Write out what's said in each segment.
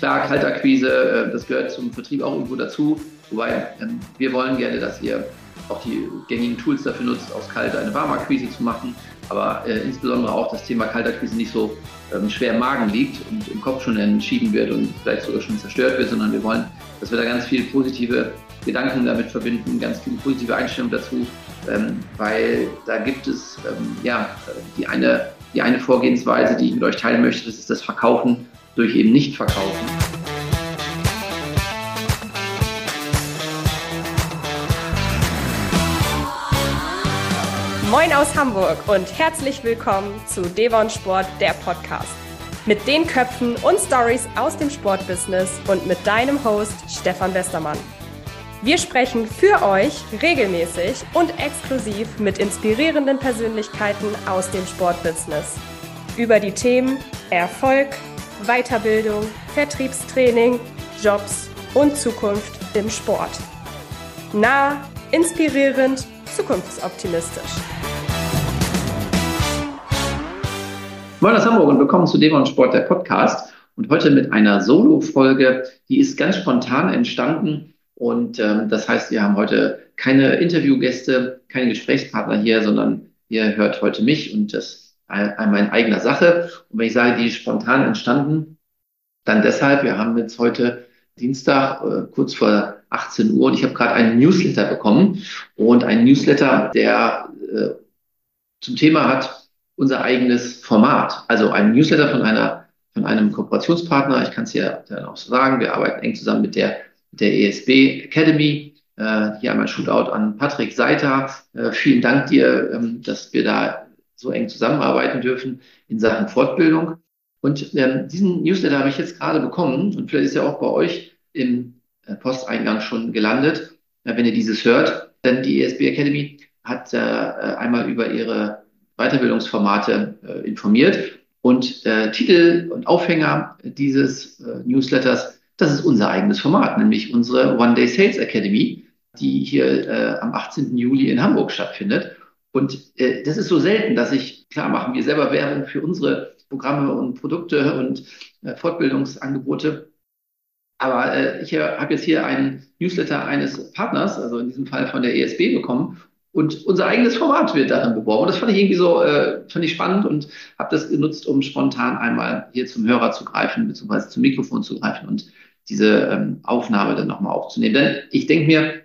Klar, Kaltakquise, das gehört zum Vertrieb auch irgendwo dazu. Wobei wir wollen gerne, dass ihr auch die gängigen Tools dafür nutzt, aus Kalt eine Warmakquise zu machen. Aber insbesondere auch das Thema Kaltakquise nicht so schwer im Magen liegt und im Kopf schon entschieden wird und vielleicht sogar schon zerstört wird, sondern wir wollen, dass wir da ganz viel positive Gedanken damit verbinden, ganz viel positive Einstellung dazu, weil da gibt es die eine Vorgehensweise, die ich mit euch teilen möchte, das ist das Verkaufen durch eben Nicht-Verkaufen. Moin aus Hamburg und herzlich willkommen zu Devon Sport, der Podcast. Mit den Köpfen und Stories aus dem Sportbusiness und mit deinem Host Stefan Westermann. Wir sprechen für euch regelmäßig und exklusiv mit inspirierenden Persönlichkeiten aus dem Sportbusiness über die Themen Erfolg, Weiterbildung, Vertriebstraining, Jobs und Zukunft im Sport. Nah, inspirierend, zukunftsoptimistisch. Moin aus Hamburg und willkommen zu Devon Sport, der Podcast. Und heute mit einer Solo-Folge, die ist ganz spontan entstanden. Und das heißt, wir haben heute keine Interviewgäste, keine Gesprächspartner hier, sondern ihr hört heute mich und das einmal in eigener Sache. Und wenn ich sage, die ist spontan entstanden, dann deshalb, wir haben jetzt heute Dienstag, kurz vor 18 Uhr und ich habe gerade einen Newsletter bekommen und einen Newsletter, der zum Thema hat unser eigenes Format. Also ein Newsletter von einem Kooperationspartner. Ich kann es hier dann auch so sagen. Wir arbeiten eng zusammen mit der ESB Academy. Hier einmal Shootout an Patrick Seiter. Vielen Dank dir, dass wir da so eng zusammenarbeiten dürfen in Sachen Fortbildung. Und diesen Newsletter habe ich jetzt gerade bekommen und vielleicht ist er auch bei euch im Posteingang schon gelandet, wenn ihr dieses hört. Denn die ESB Academy hat einmal über ihre Weiterbildungsformate informiert und Titel und Aufhänger dieses Newsletters, das ist unser eigenes Format, nämlich unsere One Day Sales Academy, die hier am 18. Juli in Hamburg stattfindet. Und das ist so selten, dass klar machen wir selber Werbung für unsere Programme und Produkte und Fortbildungsangebote. Aber ich habe jetzt hier einen Newsletter eines Partners, also in diesem Fall von der ESB, bekommen. Und unser eigenes Format wird darin beworben. Und das fand ich irgendwie so fand ich spannend und habe das genutzt, um spontan einmal hier zum Hörer zu greifen, beziehungsweise zum Mikrofon zu greifen und diese Aufnahme dann nochmal aufzunehmen. Denn ich denke mir,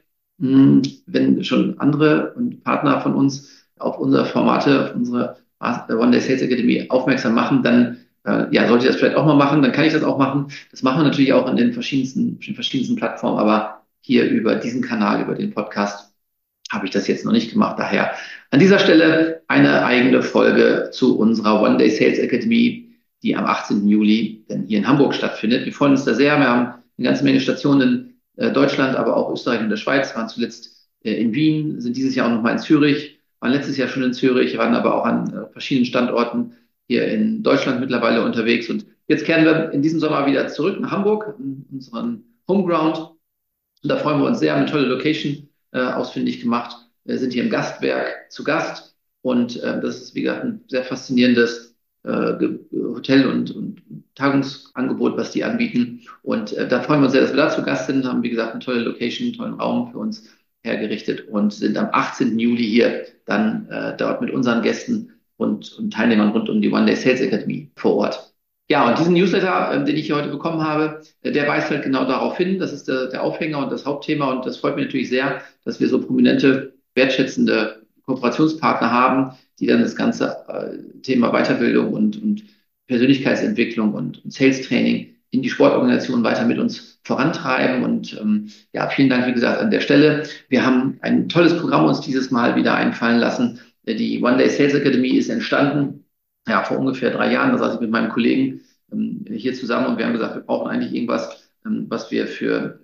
wenn schon andere und Partner von uns auf unsere Formate, auf unsere One Day Sales Academy aufmerksam machen, dann sollte ich das vielleicht auch mal machen, dann kann ich das auch machen. Das machen wir natürlich auch in den verschiedensten Plattformen, aber hier über diesen Kanal, über den Podcast, habe ich das jetzt noch nicht gemacht. Daher an dieser Stelle eine eigene Folge zu unserer One Day Sales Academy, die am 18. Juli dann hier in Hamburg stattfindet. Wir freuen uns da sehr. Wir haben eine ganze Menge Stationen in Deutschland, aber auch Österreich und der Schweiz. Wir waren zuletzt in Wien, sind dieses Jahr auch nochmal in Zürich, waren letztes Jahr schon in Zürich, waren aber auch an verschiedenen Standorten hier in Deutschland mittlerweile unterwegs. Und jetzt kehren wir in diesem Sommer wieder zurück nach Hamburg, in unseren Homeground. Und da freuen wir uns sehr, eine tolle Location ausfindig gemacht. Wir sind hier im Gastwerk zu Gast und das ist, wie gesagt, ein sehr faszinierendes Hotel- und Tagungsangebot, was die anbieten. Und da freuen wir uns sehr, dass wir da zu Gast sind, haben, wie gesagt, eine tolle Location, einen tollen Raum für uns hergerichtet und sind am 18. Juli hier dann dort mit unseren Gästen und Teilnehmern rund um die One Day Sales Academy vor Ort. Ja, und diesen Newsletter, den ich hier heute bekommen habe, der weist halt genau darauf hin. Das ist der Aufhänger und das Hauptthema. Und das freut mich natürlich sehr, dass wir so prominente, wertschätzende Kooperationspartner haben, die dann das ganze Thema Weiterbildung und Persönlichkeitsentwicklung und Sales Training in die Sportorganisation weiter mit uns vorantreiben. Und vielen Dank, wie gesagt, an der Stelle. Wir haben ein tolles Programm uns dieses Mal wieder einfallen lassen. Die One Day Sales Academy ist entstanden vor ungefähr 3 Jahren. Da saß ich mit meinem Kollegen hier zusammen und wir haben gesagt, wir brauchen eigentlich irgendwas, was wir für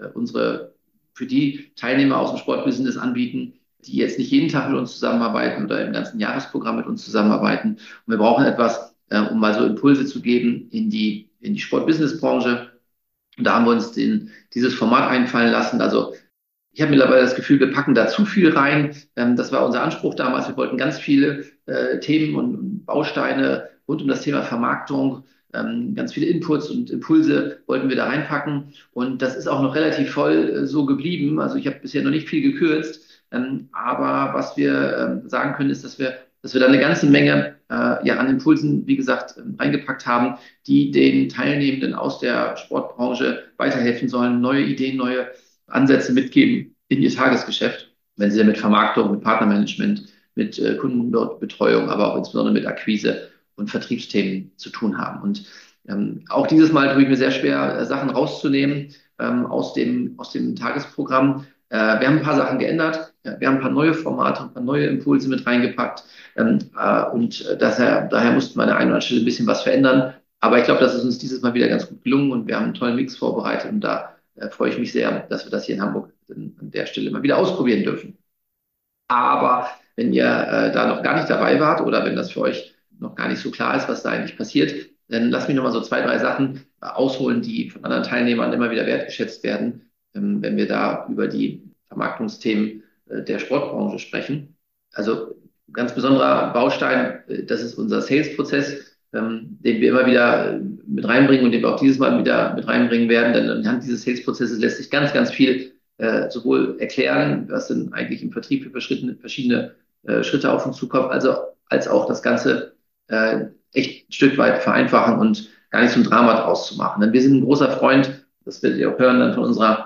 die Teilnehmer aus dem Sportbusiness anbieten, die jetzt nicht jeden Tag mit uns zusammenarbeiten oder im ganzen Jahresprogramm mit uns zusammenarbeiten. Und wir brauchen etwas, um mal so Impulse zu geben in die Sportbusiness-Branche. Und da haben wir uns dieses Format einfallen lassen. Also ich habe mittlerweile das Gefühl, wir packen da zu viel rein. Das war unser Anspruch damals. Wir wollten ganz viele Themen und Bausteine rund um das Thema Vermarktung, Ganz viele Inputs und Impulse wollten wir da reinpacken. Und das ist auch noch relativ voll so geblieben. Also ich habe bisher noch nicht viel gekürzt. Aber was wir sagen können, ist, dass wir da eine ganze Menge ja, an Impulsen, wie gesagt, reingepackt haben, die den Teilnehmenden aus der Sportbranche weiterhelfen sollen, neue Ideen, neue Ansätze mitgeben in ihr Tagesgeschäft, wenn sie mit Vermarktung, mit Partnermanagement, mit Kundenbetreuung, aber auch insbesondere mit Akquise und Vertriebsthemen zu tun haben. Und auch dieses Mal tue ich mir sehr schwer, Sachen rauszunehmen aus dem Tagesprogramm. Wir haben ein paar Sachen geändert. Wir haben ein paar neue Formate, ein paar neue Impulse mit reingepackt. Daher mussten wir an der einen oder anderen Stelle ein bisschen was verändern. Aber ich glaube, das ist uns dieses Mal wieder ganz gut gelungen und wir haben einen tollen Mix vorbereitet. Und da freue ich mich sehr, dass wir das hier in Hamburg an der Stelle mal wieder ausprobieren dürfen. Aber wenn ihr da noch gar nicht dabei wart oder wenn das für euch noch gar nicht so klar ist, was da eigentlich passiert, dann lasst mich noch mal so 2, 3 Sachen ausholen, die von anderen Teilnehmern immer wieder wertgeschätzt werden, wenn wir da über die Vermarktungsthemen der Sportbranche sprechen. Also ganz besonderer Baustein, das ist unser Sales-Prozess, den wir immer wieder mit reinbringen und den wir auch dieses Mal wieder mit reinbringen werden. Denn anhand dieses Sales-Prozesses lässt sich ganz, ganz viel sowohl erklären, was denn eigentlich im Vertrieb für verschiedene Schritte auf uns zukommt, also als auch das Ganze echt ein Stück weit vereinfachen und gar nicht so ein Drama draus zu machen. Denn wir sind ein großer Freund, das werdet ihr auch hören, dann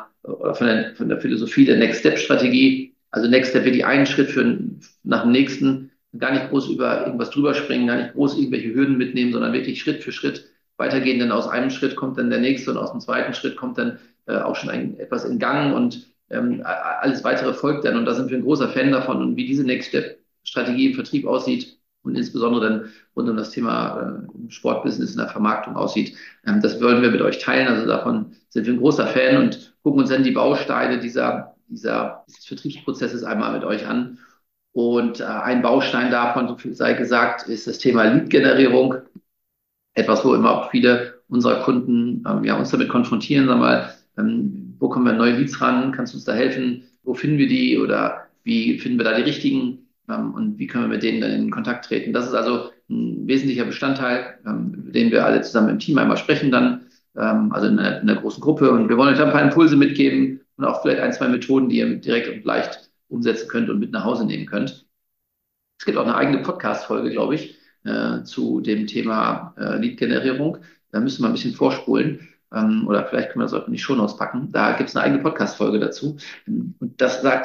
von der Philosophie der Next Step Strategie. Also Next Step wirklich einen Schritt nach dem nächsten, gar nicht groß über irgendwas drüber springen, gar nicht groß irgendwelche Hürden mitnehmen, sondern wirklich Schritt für Schritt weitergehen. Denn aus einem Schritt kommt dann der nächste und aus dem zweiten Schritt kommt dann auch schon etwas in Gang und alles weitere folgt dann. Und da sind wir ein großer Fan davon und wie diese Next Step Strategie im Vertrieb aussieht und insbesondere dann rund um das Thema im Sportbusiness in der Vermarktung aussieht. Das wollen wir mit euch teilen. Also davon sind wir ein großer Fan und gucken uns dann die Bausteine dieses Vertriebsprozesses einmal mit euch an. Und ein Baustein davon, so viel sei gesagt, ist das Thema Lead-Generierung. Etwas, wo immer auch viele unserer Kunden uns damit konfrontieren, sagen wir mal, wo kommen wir an neue Leads ran? Kannst du uns da helfen? Wo finden wir die? Oder wie finden wir da die richtigen? Und wie können wir mit denen dann in Kontakt treten? Das ist also ein wesentlicher Bestandteil, über den wir alle zusammen im Team einmal sprechen dann, also in einer großen Gruppe. Und wir wollen euch da ein paar Impulse mitgeben und auch vielleicht 1, 2 Methoden, die ihr direkt und leicht umsetzen könnt und mit nach Hause nehmen könnt. Es gibt auch eine eigene Podcast-Folge, glaube ich, zu dem Thema Lead-Generierung. Da müssen wir ein bisschen vorspulen. Oder vielleicht können wir das auch in die Shownotes packen. Da gibt es eine eigene Podcast-Folge dazu. Und die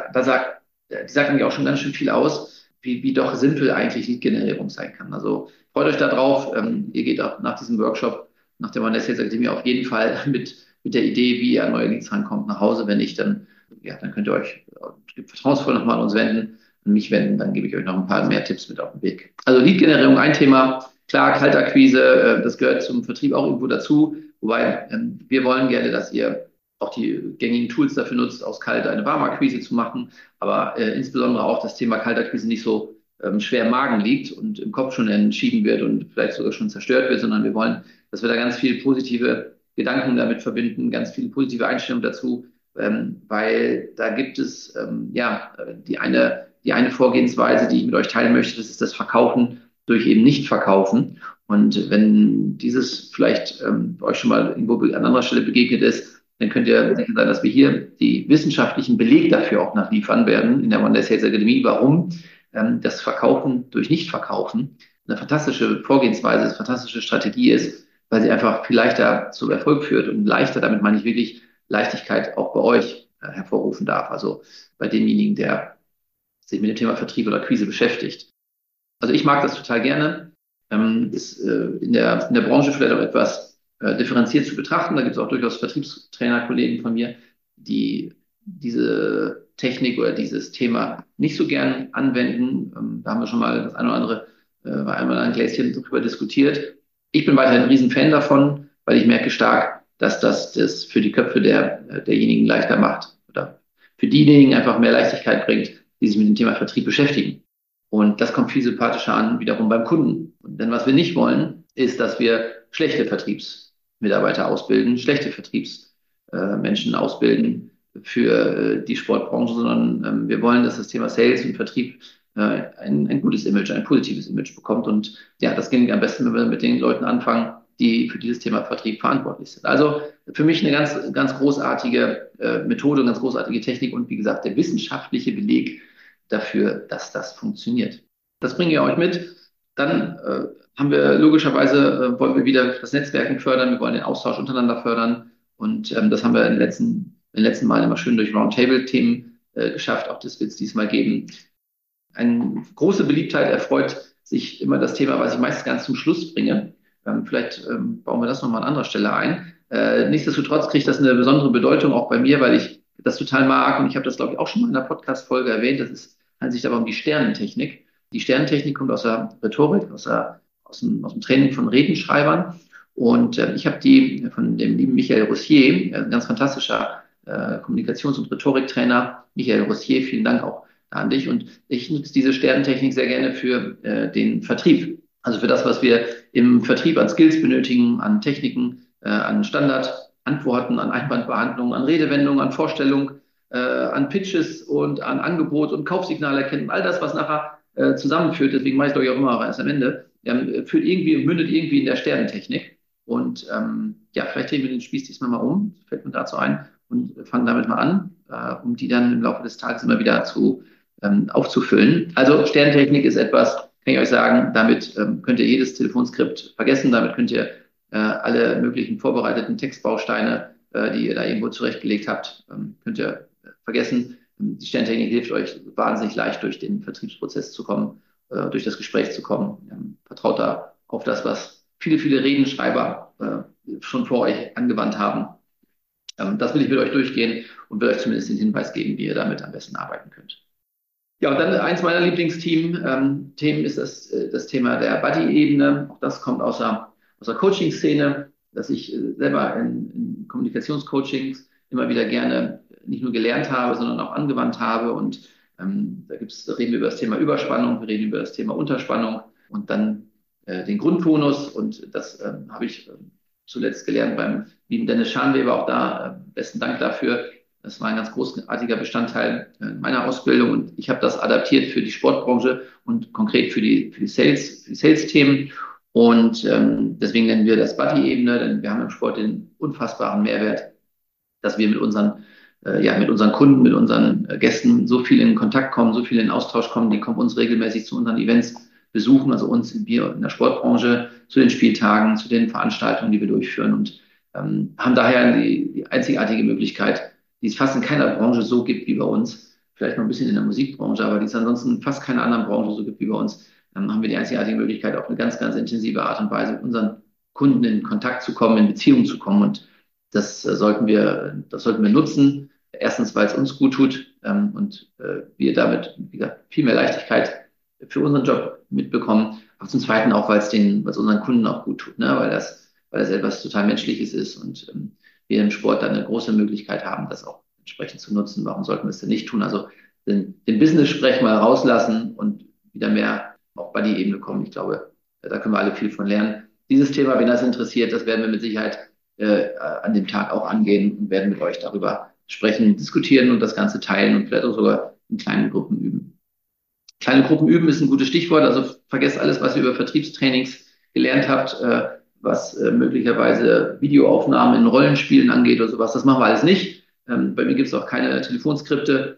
sagt eigentlich auch schon ganz schön viel aus, wie doch simpel eigentlich Lead-Generierung sein kann. Also freut euch da drauf. Ihr geht auch nach diesem Workshop, nach der One Sales Akademie auf jeden Fall mit der Idee, wie ihr an neue Leads rankommt, nach Hause. Wenn nicht, dann könnt ihr euch vertrauensvoll nochmal an uns wenden, an mich wenden. Dann gebe ich euch noch ein paar mehr Tipps mit auf den Weg. Also Lead-Generierung ein Thema. Klar, Kaltakquise, das gehört zum Vertrieb auch irgendwo dazu. Wobei wir wollen gerne, dass ihr auch die gängigen Tools dafür nutzt, aus Kalt eine Warmakquise zu machen, aber insbesondere auch das Thema Kaltakquise nicht so schwer im Magen liegt und im Kopf schon entschieden wird und vielleicht sogar schon zerstört wird, sondern wir wollen, dass wir da ganz viele positive Gedanken damit verbinden, ganz viele positive Einstellungen dazu, weil da gibt es die eine Vorgehensweise, die ich mit euch teilen möchte, das ist das Verkaufen durch eben Nicht-Verkaufen. Und wenn dieses vielleicht euch schon mal irgendwo an anderer Stelle begegnet ist, dann könnt ihr sicher sein, dass wir hier die wissenschaftlichen Belege dafür auch nachliefern werden in der One Sales Akademie, warum das Verkaufen durch Nicht-Verkaufen eine fantastische Vorgehensweise, eine fantastische Strategie ist, weil sie einfach viel leichter zu Erfolg führt und leichter, damit meine ich wirklich Leichtigkeit auch bei euch hervorrufen darf. Also bei demjenigen, der sich mit dem Thema Vertrieb oder Akquise beschäftigt. Also ich mag das total gerne. Ist in der Branche vielleicht auch etwas differenziert zu betrachten. Da gibt es auch durchaus Vertriebstrainer-Kollegen von mir, die diese Technik oder dieses Thema nicht so gern anwenden. Da haben wir schon mal das eine oder andere bei einmal ein Gläschen drüber diskutiert. Ich bin weiterhin ein Riesenfan davon, weil ich merke stark, dass das für die Köpfe derjenigen leichter macht oder für diejenigen einfach mehr Leichtigkeit bringt, die sich mit dem Thema Vertrieb beschäftigen. Und das kommt viel sympathischer an, wiederum beim Kunden. Denn was wir nicht wollen, ist, dass wir schlechte Vertriebsmitarbeiter ausbilden, schlechte Vertriebsmenschen ausbilden für die Sportbranche, sondern wir wollen, dass das Thema Sales und Vertrieb ein gutes Image, ein positives Image bekommt. Und ja, das ging am besten, wenn wir mit den Leuten anfangen, die für dieses Thema Vertrieb verantwortlich sind. Also für mich eine ganz großartige Methode, ganz großartige Technik und wie gesagt, der wissenschaftliche Beleg dafür, dass das funktioniert. Das bringen wir euch mit. Dann haben wir logischerweise, wollen wir wieder das Netzwerken fördern, wir wollen den Austausch untereinander fördern und das haben wir in den letzten Malen immer schön durch Roundtable-Themen geschafft. Auch das wird es diesmal geben. Eine große Beliebtheit erfreut sich immer das Thema, was ich meistens ganz zum Schluss bringe. Vielleicht bauen wir das nochmal an anderer Stelle ein. Nichtsdestotrotz kriegt das eine besondere Bedeutung auch bei mir, weil ich das total mag und ich habe das, glaube ich, auch schon mal in einer Podcast-Folge erwähnt. Handelt sich dabei um die Sternentechnik. Die Sternentechnik kommt aus der Rhetorik, aus dem Training von Redenschreibern. Und ich habe die von dem lieben Michael Rossier, ein ganz fantastischer Kommunikations- und Rhetoriktrainer. Michael Rossier, vielen Dank auch an dich. Und ich nutze diese Sternentechnik sehr gerne für den Vertrieb. Also für das, was wir im Vertrieb an Skills benötigen, an Techniken, an Standardantworten, an Einwandbehandlung, an Redewendungen, an Vorstellung, an Pitches und an Angebot und Kaufsignalerkennung, all das, was nachher zusammenführt, deswegen mache ich es doch auch immer erst am Ende, führt irgendwie und mündet irgendwie in der Sternentechnik. Und ja, vielleicht drehen wir den Spieß diesmal mal um, fällt mir dazu ein, und fangen damit mal an, um die dann im Laufe des Tages immer wieder aufzufüllen. Also Sternentechnik ist etwas, kann ich euch sagen, damit könnt ihr jedes Telefonskript vergessen, damit könnt ihr alle möglichen vorbereiteten Textbausteine, die ihr da irgendwo zurechtgelegt habt, könnt ihr vergessen. Die Sterntechnik hilft euch wahnsinnig leicht durch den Vertriebsprozess zu kommen, durch das Gespräch zu kommen. Vertraut da auf das, was viele Redenschreiber schon vor euch angewandt haben. Das will ich mit euch durchgehen und will euch zumindest den Hinweis geben, wie ihr damit am besten arbeiten könnt. Ja, und dann eins meiner Lieblingsthemen ist das Thema der Buddy-Ebene. Auch das kommt aus der Coaching-Szene, dass ich selber in Kommunikationscoachings immer wieder gerne nicht nur gelernt habe, sondern auch angewandt habe. Und reden wir über das Thema Überspannung, wir reden über das Thema Unterspannung und dann den Grundtonus. Und das habe ich zuletzt gelernt beim lieben Dennis Schanweber. Auch da besten Dank dafür. Das war ein ganz großartiger Bestandteil meiner Ausbildung und ich habe das adaptiert für die Sportbranche und konkret für die Sales-Themen. Und deswegen nennen wir das Buddy-Ebene, denn wir haben im Sport den unfassbaren Mehrwert, dass wir mit unseren Kunden, mit unseren Gästen so viel in Kontakt kommen, so viel in Austausch kommen, die kommen uns regelmäßig zu unseren Events besuchen, also wir in der Sportbranche, zu den Spieltagen, zu den Veranstaltungen, die wir durchführen und haben daher die einzigartige Möglichkeit, die es fast in keiner Branche so gibt wie bei uns, vielleicht noch ein bisschen in der Musikbranche, aber die es ansonsten fast keiner anderen Branche so gibt wie bei uns, haben wir die einzigartige Möglichkeit, auf eine ganz intensive Art und Weise mit unseren Kunden in Kontakt zu kommen, in Beziehung zu kommen und das sollten wir nutzen. Erstens, weil es uns gut tut und wir damit, wie gesagt, viel mehr Leichtigkeit für unseren Job mitbekommen. Aber zum Zweiten auch, weil es unseren Kunden auch gut tut, ne? Weil das etwas total Menschliches ist und wir im Sport dann eine große Möglichkeit haben, das auch entsprechend zu nutzen. Warum sollten wir es denn nicht tun? Also den Business-Sprech mal rauslassen und wieder mehr auf Buddy-Ebene kommen. Ich glaube, da können wir alle viel von lernen. Dieses Thema, wenn das interessiert, das werden wir mit Sicherheit an dem Tag auch angehen und werden mit euch darüber sprechen, diskutieren und das Ganze teilen und vielleicht auch sogar in kleinen Gruppen üben. Kleine Gruppen üben ist ein gutes Stichwort. Also vergesst alles, was ihr über Vertriebstrainings gelernt habt, was möglicherweise Videoaufnahmen in Rollenspielen angeht oder sowas. Das machen wir alles nicht. Bei mir gibt es auch keine Telefonskripte.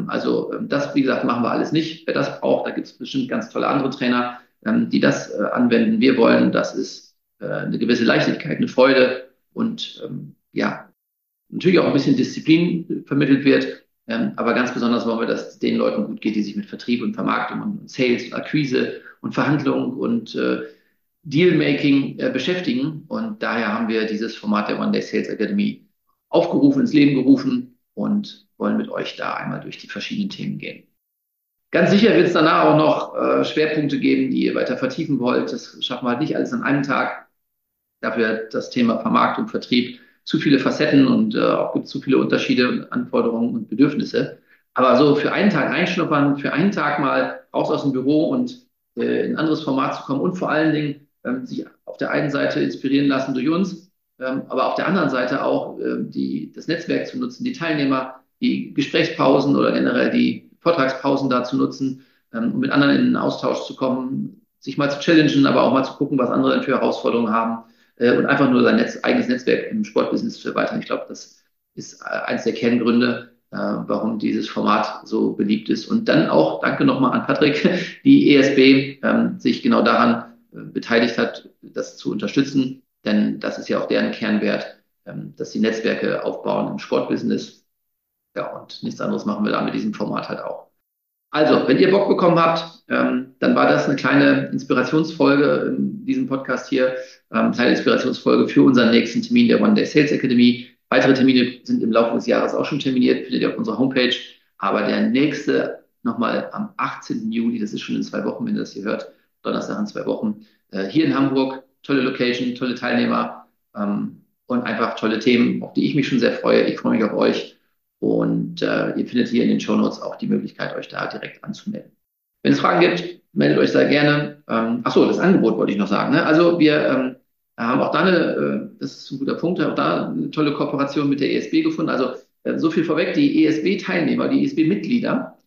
Das, wie gesagt, machen wir alles nicht. Wer das braucht, da gibt es bestimmt ganz tolle andere Trainer, die das anwenden. Wir wollen, dass es eine gewisse Leichtigkeit, eine Freude und natürlich auch ein bisschen Disziplin vermittelt wird. Aber ganz besonders wollen wir, dass es den Leuten gut geht, die sich mit Vertrieb und Vermarktung und Sales und Akquise und Verhandlung und Dealmaking beschäftigen. Und daher haben wir dieses Format der One Day Sales Academy aufgerufen, ins Leben gerufen und wollen mit euch da einmal durch die verschiedenen Themen gehen. Ganz sicher wird es danach auch noch Schwerpunkte geben, die ihr weiter vertiefen wollt. Das schaffen wir halt nicht alles an einem Tag. Dafür hat das Thema Vermarktung, Vertrieb zu viele Facetten und auch gibt es zu viele Unterschiede und Anforderungen und Bedürfnisse. Aber so für einen Tag reinschnuppern, für einen Tag mal raus aus dem Büro und in ein anderes Format zu kommen und vor allen Dingen sich auf der einen Seite inspirieren lassen durch uns, aber auf der anderen Seite auch das Netzwerk zu nutzen, die Teilnehmer, die Gesprächspausen oder generell die Vortragspausen da zu nutzen, um mit anderen in den Austausch zu kommen, sich mal zu challengen, aber auch mal zu gucken, was andere denn für Herausforderungen haben. und einfach nur sein eigenes Netzwerk im Sportbusiness zu erweitern. Ich glaube, das ist eines der Kerngründe, warum dieses Format so beliebt ist. Und dann auch, danke nochmal an Patrick, die ESB sich genau daran beteiligt hat, das zu unterstützen, denn das ist ja auch deren Kernwert, dass sie Netzwerke aufbauen im Sportbusiness. Ja, und nichts anderes machen wir da mit diesem Format halt auch. Also, wenn ihr Bock bekommen habt, dann war das eine kleine Inspirationsfolge in diesem Podcast hier, kleine Inspirationsfolge für unseren nächsten Termin der One Day Sales Academy. Weitere Termine sind im Laufe des Jahres auch schon terminiert, findet ihr auf unserer Homepage. Aber der nächste nochmal am 18. Juli, das ist schon in 2 Wochen, wenn ihr das hier hört, Donnerstag in 2 Wochen, hier in Hamburg. Tolle Location, tolle Teilnehmer und einfach tolle Themen, auf die ich mich schon sehr freue. Ich freue mich auf euch. Und ihr findet hier in den Shownotes auch die Möglichkeit, euch da direkt anzumelden. Wenn es Fragen gibt, meldet euch sehr gerne. Das Angebot wollte ich noch sagen. Ne? Also wir haben auch da das ist ein guter Punkt, auch da eine tolle Kooperation mit der ESB gefunden. Also so viel vorweg, die ESB-Teilnehmer, die ESB-Mitglieder,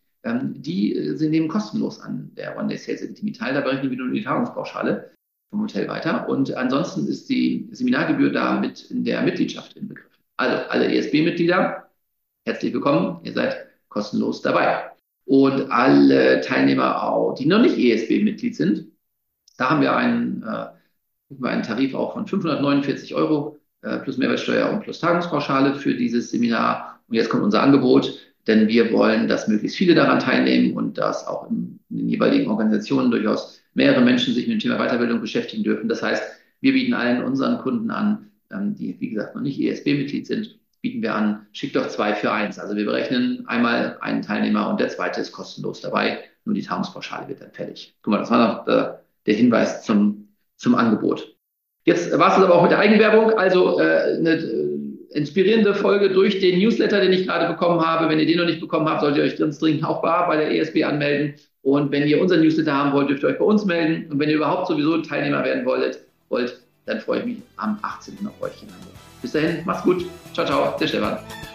sie nehmen kostenlos an der One Day Sales Academy teil. Da berechnen wir nur die Tagungspauschale vom Hotel weiter. Und ansonsten ist die Seminargebühr da mit in der Mitgliedschaft inbegriffen. Also alle ESB-Mitglieder, herzlich willkommen, ihr seid kostenlos dabei. Und alle Teilnehmer, die noch nicht ESB-Mitglied sind, da haben wir einen Tarif auch von 549 € plus Mehrwertsteuer und plus Tagungspauschale für dieses Seminar. Und jetzt kommt unser Angebot, denn wir wollen, dass möglichst viele daran teilnehmen und dass auch in den jeweiligen Organisationen durchaus mehrere Menschen sich mit dem Thema Weiterbildung beschäftigen dürfen. Das heißt, wir bieten allen unseren Kunden an, die, wie gesagt, noch nicht ESB-Mitglied sind, bieten wir an, schickt doch 2 für 1. Also wir berechnen einmal einen Teilnehmer und der zweite ist kostenlos dabei. Nur die Tagungspauschale wird dann fällig. Guck mal, das war noch der Hinweis zum Angebot. Jetzt war es aber auch mit der Eigenwerbung. Also eine inspirierende Folge durch den Newsletter, den ich gerade bekommen habe. Wenn ihr den noch nicht bekommen habt, solltet ihr euch ganz dringend auch bei der ESB anmelden. Und wenn ihr unseren Newsletter haben wollt, dürft ihr euch bei uns melden. Und wenn ihr überhaupt sowieso ein Teilnehmer werden wollt, dann freue ich mich am 18. auf euch in Hamburg. Bis dahin, macht's gut. Ciao, ciao, der Stefan.